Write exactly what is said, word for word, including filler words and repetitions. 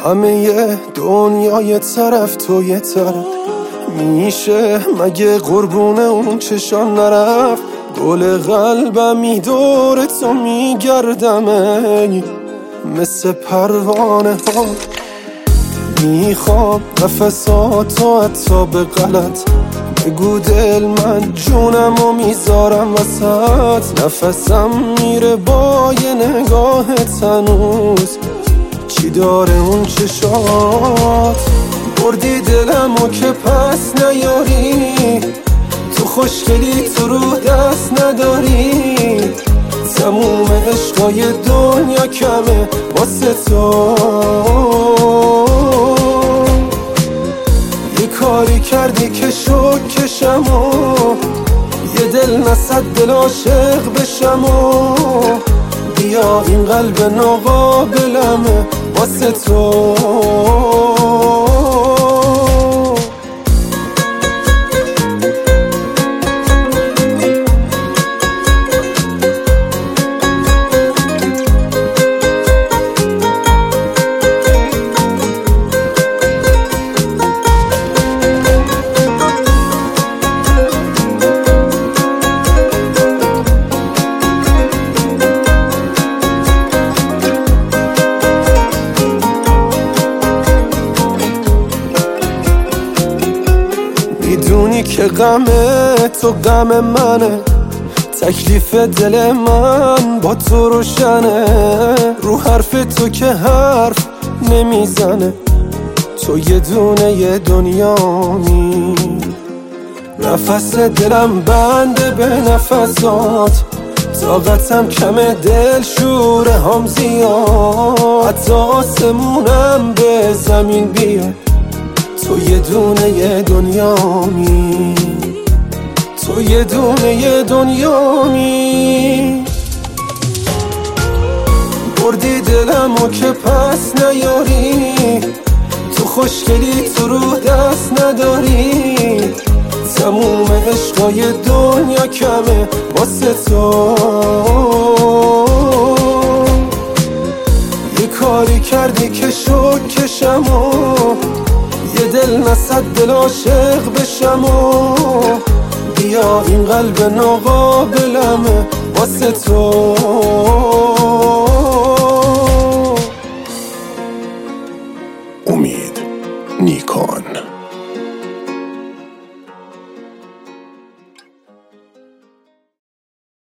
همه دنیا یه طرف تو یه طرف، میشه مگه قربون اون چشان نرفت؟ گل قلبمی دور تو میگردمه مثل پروانه ها، میخوام نفساتو حتی به غلط بگو دل، من جونم و میذارم وسط، نفسم میره با یه نگاهت هنوز، چی داره اون چشات؟ بردی دلمو که پس نیاری، تو خوشگلی تو رو دست نداری، تموم عشقای دنیا کمه واسه تو، یه کاری کردی که شد کشم و یه دل نصد دل عاشق بشم و بیا این قلب ناقابلمه واسه تو. میدونی که غم تو غم منه، تکلیف دل من با تو روشنه، رو حرف تو که حرف نمیزنه، تو یه دونه یه دنیامی، نفس دلم بنده به نفسات، طاقتم کمه دل شوره هم زیاد، حتی آسمونم به زمین بیاد، تو یه دونه یه دنیامی، تو یه دونه یه دنیامی، بردی دلمو که پس نیاری، تو خوشگلی تو رو دست نداری، تموم عشقای دنیا کمه واسه تو، یه کاری کردی که شد کشم و یه دل نصد دل عاشق بشم و بیا این قلب ناقابلمه واسه تو. امید نیکان.